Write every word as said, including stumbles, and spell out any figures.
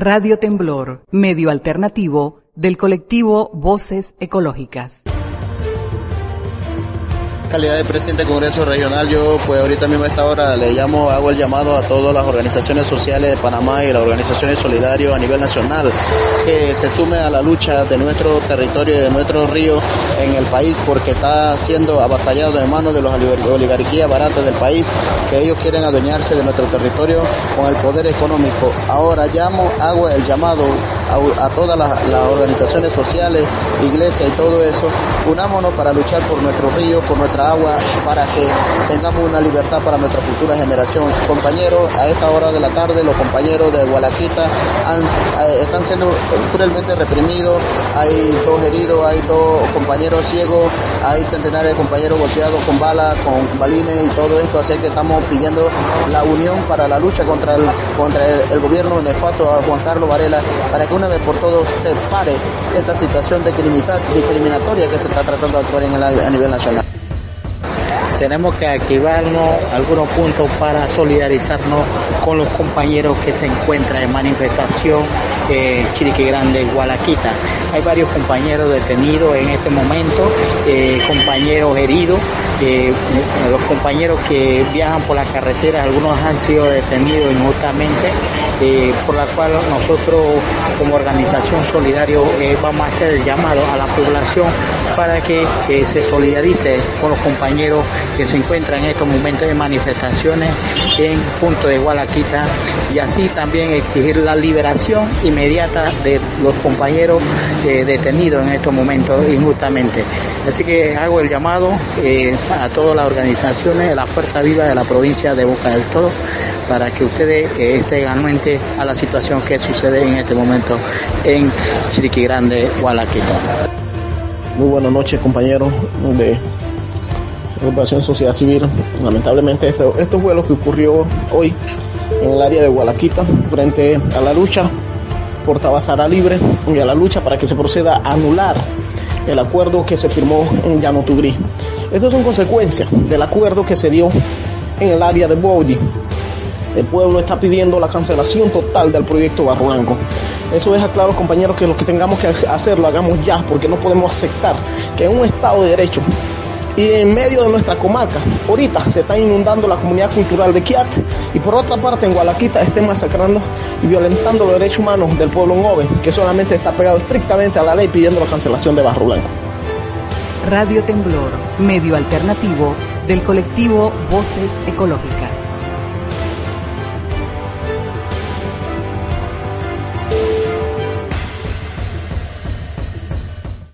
Radio Temblor, medio alternativo del colectivo Voces Ecológicas. Calidad de presidente del Congreso Regional, yo pues ahorita mismo a esta hora le llamo, hago el llamado a todas las organizaciones sociales de Panamá y las organizaciones solidarias a nivel nacional que se sume a la lucha de nuestro territorio y de nuestro río en el país, porque está siendo avasallado en manos de las oligarquías baratas del país, que ellos quieren adueñarse de nuestro territorio con el poder económico. Ahora llamo, hago el llamado a, a todas las, las organizaciones sociales, iglesias y todo eso, unámonos para luchar por nuestro río, por nuestra agua, para que tengamos una libertad para nuestra futura generación. Compañeros, a esta hora de la tarde los compañeros de Gualaquita han, eh, están siendo cruelmente reprimidos, hay dos heridos, hay dos compañeros ciegos, hay centenares de compañeros golpeados con balas, con balines y todo esto, así que estamos pidiendo la unión para la lucha contra el, contra el, el gobierno nefasto a Juan Carlos Varela, para que una vez por todos se pare esta situación de discriminatoria que se está tratando de actuar en el, a nivel nacional. Tenemos que activarnos algunos puntos para solidarizarnos con los compañeros que se encuentran en manifestación eh, Chiriquí Grande, Gualaquita. Hay varios compañeros detenidos en este momento, eh, compañeros heridos, eh, los compañeros que viajan por la carretera, algunos han sido detenidos injustamente, eh, por la cual nosotros como organización solidaria eh, vamos a hacer el llamado a la población para que eh, se solidarice con los compañeros que se encuentran en estos momentos de manifestaciones en punto de Gualaquita, y así también exigir la liberación inmediata de los compañeros eh, detenidos en estos momentos injustamente. Así que hago el llamado eh, a todas las organizaciones de la Fuerza Viva de la provincia de Boca del Toro para que ustedes eh, estén anuentes a la situación que sucede en este momento en Chiriquí Grande, Gualaquita. Muy buenas noches, compañeros de Agrupación Sociedad Civil. Lamentablemente esto, esto fue lo que ocurrió hoy en el área de Gualaquita frente a la lucha por Tabasara Libre y a la lucha para que se proceda a anular el acuerdo que se firmó en Llano Tugrí. Esto son consecuencias del acuerdo que se dio en el área de Bodi. El pueblo está pidiendo la cancelación total del proyecto Barro Blanco. Eso deja claro, compañeros, que lo que tengamos que hacer lo hagamos ya, porque no podemos aceptar que en un Estado de Derecho y en medio de nuestra comarca, ahorita se está inundando la comunidad cultural de Quiat, y por otra parte en Gualaquita estén masacrando y violentando los derechos humanos del pueblo Ngove, que solamente está pegado estrictamente a la ley pidiendo la cancelación de Barro Blanco. Radio Temblor, medio alternativo del colectivo Voces Ecológicas.